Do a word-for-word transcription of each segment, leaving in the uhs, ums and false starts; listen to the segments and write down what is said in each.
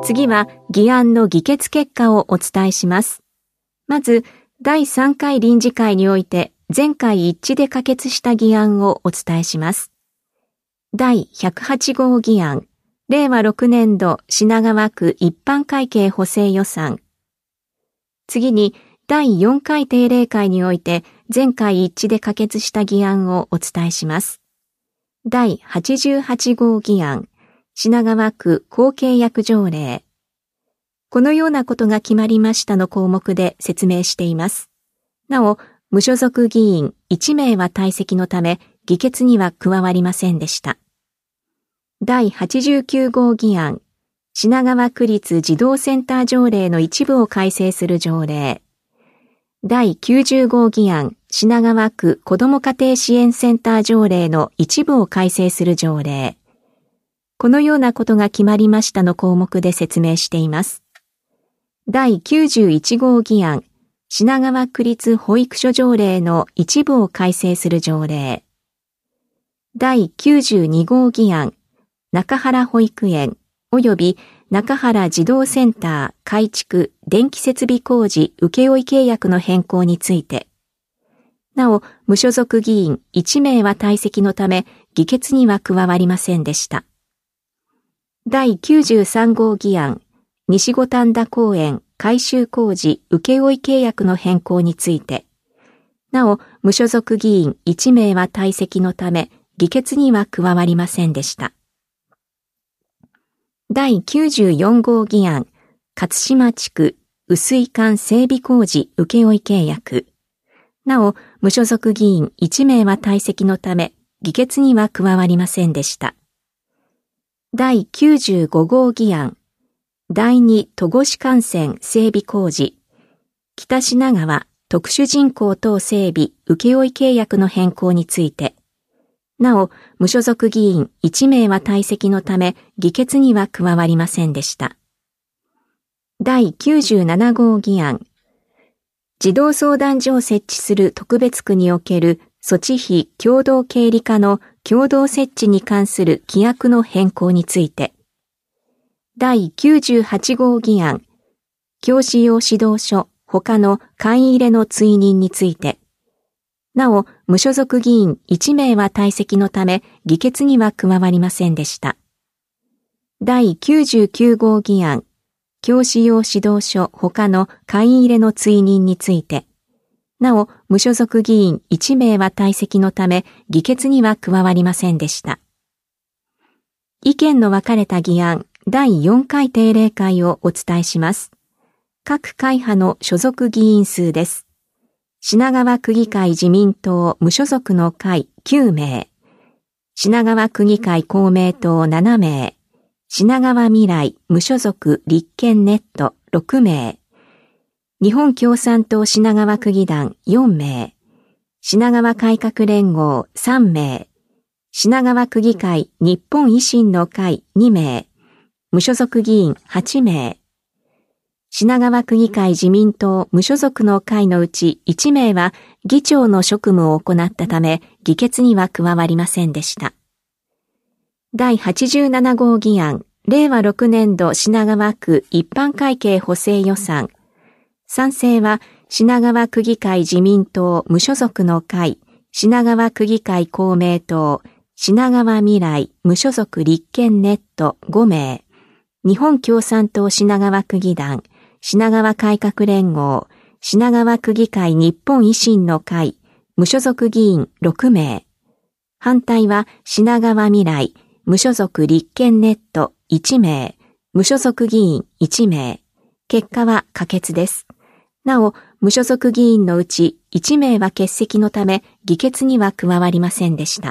次は議案の議決結果をお伝えします。まず、だいさんかい臨時会において全会一致で可決した議案をお伝えします。だいひゃくはち号議案、れいわろくねん度品川区一般会計補正予算。次に、だいよんかい定例会において全会一致で可決した議案をお伝えします。だいはちじゅうはち号議案、品川区公契約条例。このようなことが決まりましたの項目で説明しています。なお、無所属議員いち名は退席のため、議決には加わりませんでした。だいはちじゅうきゅう号議案、品川区立児童センター条例の一部を改正する条例。だいきゅうじゅう号議案、品川区子ども家庭支援センター条例の一部を改正する条例。このようなことが決まりましたの項目で説明しています。だいきゅうじゅういち号議案、品川区立保育所条例の一部を改正する条例。だいきゅうじゅうに号議案、中原保育園及び中原児童センター改築電気設備工事請負契約の変更について。なお、無所属議員いち名は退席のため、議決には加わりませんでした。だいきゅうじゅうさん号議案、西五反田公園改修工事請負契約の変更について。なお、無所属議員いち名は退席のため、議決には加わりませんでした。だいきゅうじゅうよん号議案、勝島地区雨水管整備工事請負契約。なお、無所属議員いち名は退席のため、議決には加わりませんでした。だいきゅうじゅうご号議案、だいに戸越幹線整備工事、北品川特殊人工等整備請負契約の変更について。なお、無所属議員いち名は退席のため、議決には加わりませんでした。だいきゅうじゅうなな号議案、児童相談所を設置する特別区における措置費共同経理課の共同設置に関する規約の変更について。だいきゅうじゅうはち号議案、教師用指導書他の簡易入れの追認について。なお、無所属議員いち名は退席のため、議決には加わりませんでした。だいきゅうじゅうきゅう号議案、教師用指導書他の簡易入れの追認について。なお、無所属議員いち名は退席のため、議決には加わりませんでした。意見の分かれた議案、だいよんかい定例会をお伝えします。各会派の所属議員数です。品川区議会自民党無所属の会きゅう名、品川区議会公明党なな名、品川未来無所属立憲ネットろく名、日本共産党品川区議団よん名、品川改革連合さん名、品川区議会日本維新の会に名、無所属議員はち名、品川区議会自民党無所属の会のうちいち名は議長の職務を行ったため、議決には加わりませんでした。だいはちじゅうなな号議案、れいわろくねん度品川区一般会計補正予算。賛成は品川区議会自民党無所属の会、品川区議会公明党、品川未来無所属立憲ネットご名、日本共産党品川区議団、品川改革連合、品川区議会日本維新の会、無所属議員ろく名。反対は品川未来、無所属立憲ネットいち名、無所属議員いち名。結果は可決です。なお、無所属議員のうちいち名は欠席のため、議決には加わりませんでした。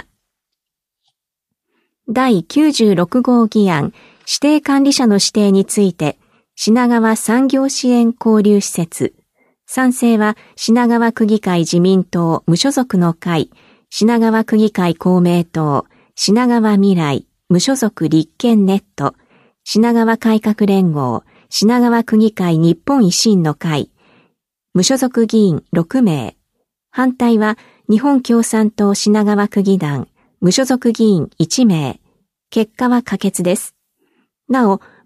だいきゅうじゅうろく号議案、指定管理者の指定について、品川産業支援交流施設。賛成は品川区議会自民党無所属の会、品川区議会公明党、品川未来、無所属立憲ネット、品川改革連合、品川区議会日本維新の会、無所属議員ろく名。反対は日本共産党品川区議団、無所属議員いち名。結果は可決です。なお、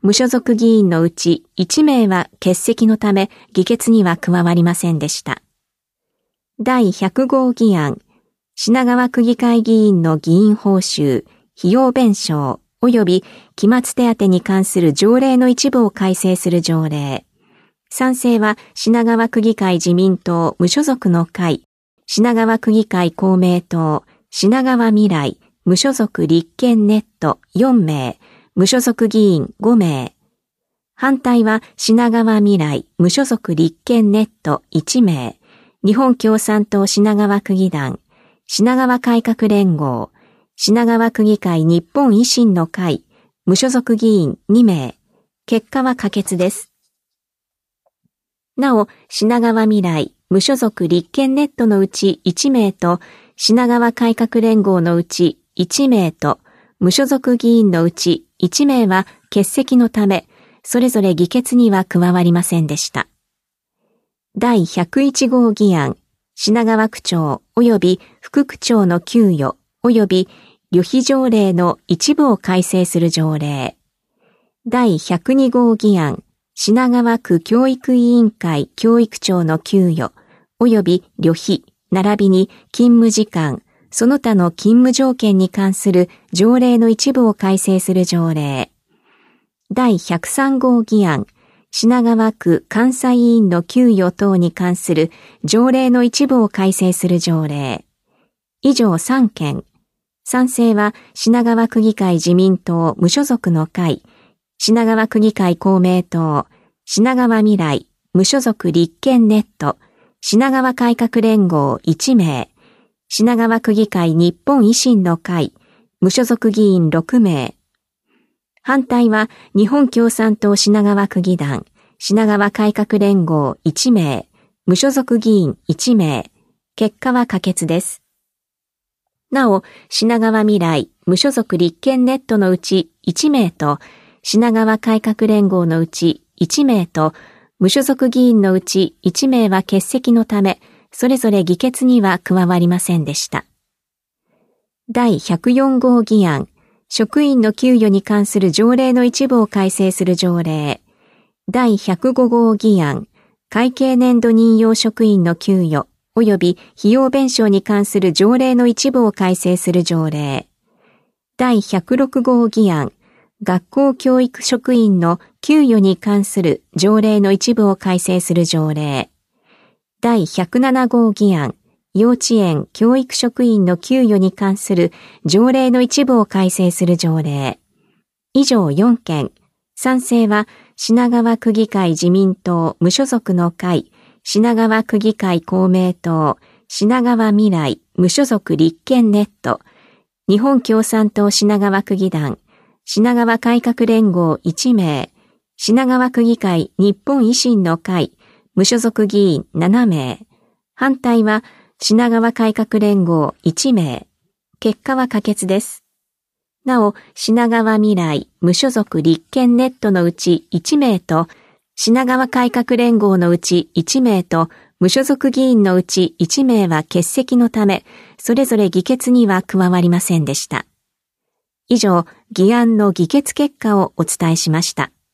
無所属議員のうちいちめいは欠席のため議決には加わりませんでした。だいひゃくごう議案、品川区議会議員の議員報酬、費用弁償及び期末手当に関する条例の一部を改正する条例。賛成は品川区議会自民党無所属の会、品川区議会公明党、品川未来、無所属立憲ネットよんめい、無所属議員ごめい。反対は品川未来、無所属立憲ネットいちめい、日本共産党品川区議団、品川改革連合、品川区議会日本維新の会、無所属議員にめい。結果は可決です。なお、品川未来、無所属立憲ネットのうちいちめいと、品川改革連合のうちいちめいと、無所属議員のうちいちめいは欠席のため、それぞれ議決には加わりませんでした。だいひゃくいちごう議案、品川区長及び副区長の給与及び旅費条例の一部を改正する条例。だいひゃくにごう議案、品川区教育委員会教育長の給与及び旅費並びに勤務時間、その他の勤務条件に関する条例の一部を改正する条例。だいひゃくさんごう議案、品川区監査委員の給与等に関する条例の一部を改正する条例。以上さんけん。賛成は品川区議会自民党無所属の会、品川区議会公明党、品川未来、無所属立憲ネット、品川改革連合いちめい、品川区議会日本維新の会、無所属議員ろくめい。反対は日本共産党品川区議団、品川改革連合いちめい、無所属議員いちめい。結果は可決です。なお、品川未来、無所属立憲ネットのうちいちめいと、品川改革連合のうちいちめいと、無所属議員のうちいちめいは欠席のため、それぞれ議決には加わりませんでした。だいひゃくよんごう議案、職員の給与に関する条例の一部を改正する条例。だいひゃくごごう議案、会計年度任用職員の給与及び費用弁償に関する条例の一部を改正する条例。だいひゃくろくごう議案、学校教育職員の給与に関する条例の一部を改正する条例。だいひゃくななごう議案、幼稚園教育職員の給与に関する条例の一部を改正する条例。以上よんけん。賛成は品川区議会自民党無所属の会、品川区議会公明党、品川未来無所属立憲ネット、日本共産党品川区議団、品川改革連合いちめい、品川区議会日本維新の会、無所属議員ななめい、反対は品川改革連合いちめい、結果は可決です。なお、品川未来無所属立憲ネットのうちいちめいと、品川改革連合のうちいちめいと、無所属議員のうちいちめいは欠席のため、それぞれ議決には加わりませんでした。以上、議案の議決結果をお伝えしました。